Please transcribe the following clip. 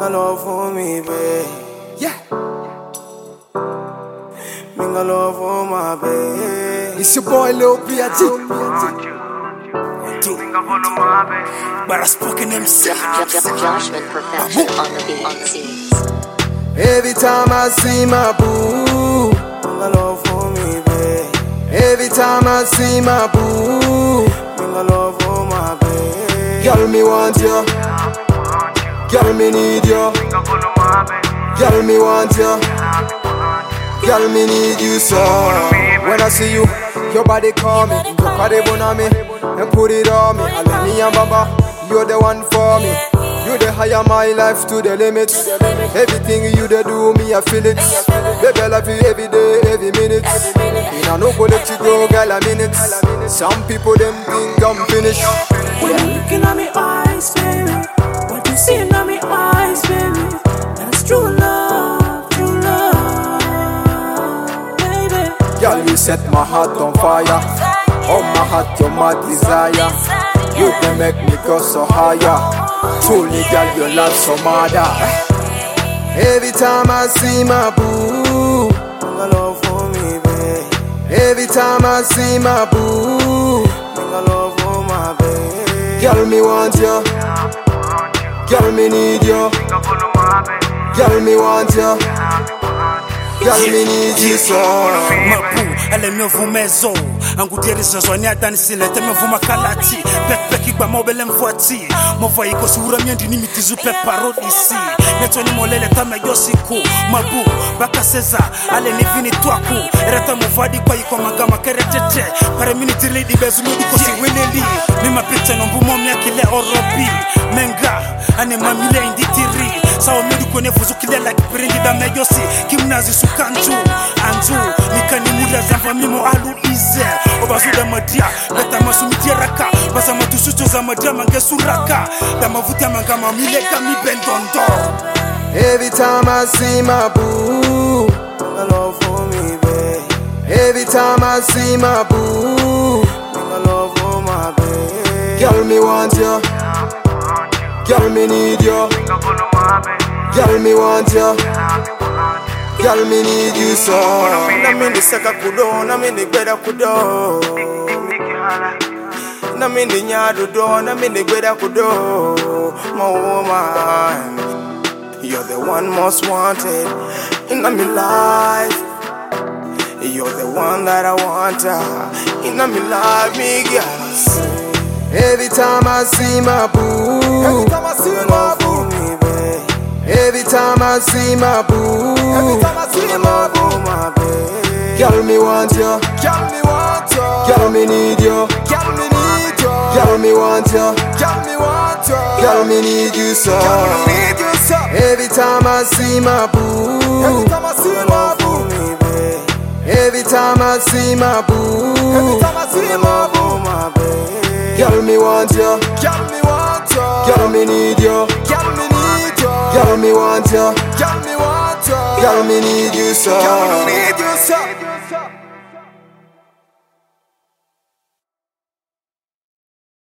love for me, babe. Yeah. Minga love for my babe. It's your boy Lil B.I.G. But I spoken himself. Joshman Perfection on the beat. Every time I see my boo, Minga love for me, babe. every time I see my boo, Minga love for my babe. girl me want you, girl me need you, girl me want you, girl me need you so. When I see you, your body call me, look at it on me, and put it on me. I let me and Baba, you're the one for me. You the higher my life to the limit. Everything you the do me, I feel it. Baby, I love you every day, every minute. And I no go let you go, girl, a minute. Some people them think I'm finished. When you looking at me eyes, baby, what you see in me eyes, baby, that's true love, baby. Girl, you set my heart on fire. Oh my heart, you're my desire. You can make me go so higher. Truly, girl, your love so mother. Every time I see my boo, Minga love for me, babe. every time I see my boo, Minga love for my babe. girl, me want you, girl, me need you, girl, me want you, girl, me need you so. Mabu, elle me vous maison. Angutieri zazwani atanisile teme vuma kalati. Pek ba mobile mfuati. Mova iko sura miendi ni mitizu pe parodi si. Neto ni molele tame yosiku. Mabu, baka seza, ale ni vini tuaku. Ereta muvadi kwa yiko magama kere tete. Pare miniti lady bezu mudi kosi wineli. Ni mapite nombu momia kile orobi. Menga, ane mamile inditiri. Sawa midi kwenye fuzu kile like pirindi da meyosi. Kimnazi sukanju, anju. Nikani muda zampa mimo alu ize. Obazuda madia, beta masumitia raka. Basa matusucho za madia mange suraka. Dama vutia mangama mileka mi bendondo. Every time I see my boo, Minga love for me, babe. every time I see my boo, Minga love for my babe. girl, me want you, girl, me need you, girl, me want you, girl, me need you so. Na mini seka kudo, na mini gbeda kudo. Na mini nyado do, na mini gbeda kudo. My woman, you're the one most wanted in my life. You're the one that I want in my life, me girl. Every time I see my boo, Every time I see my boo, me, babe. every time I see my boo, Every time I see my boo, my babe. girl, me want you, Girl, me want you. girl, me need you, Girl, me need you. girl, me want you, Girl, me want you. girl, me need you so. Girl, me need you so. Every time I see my boo, Every time I see my boo, me, babe. every time I see my boo, Every time I see my boo, my babe. girl, me want you, Girl, me want you. girl, me need you, Girl, me need you. girl, me want you, Girl, me want you. girl, me need you so. Girl, me need you so.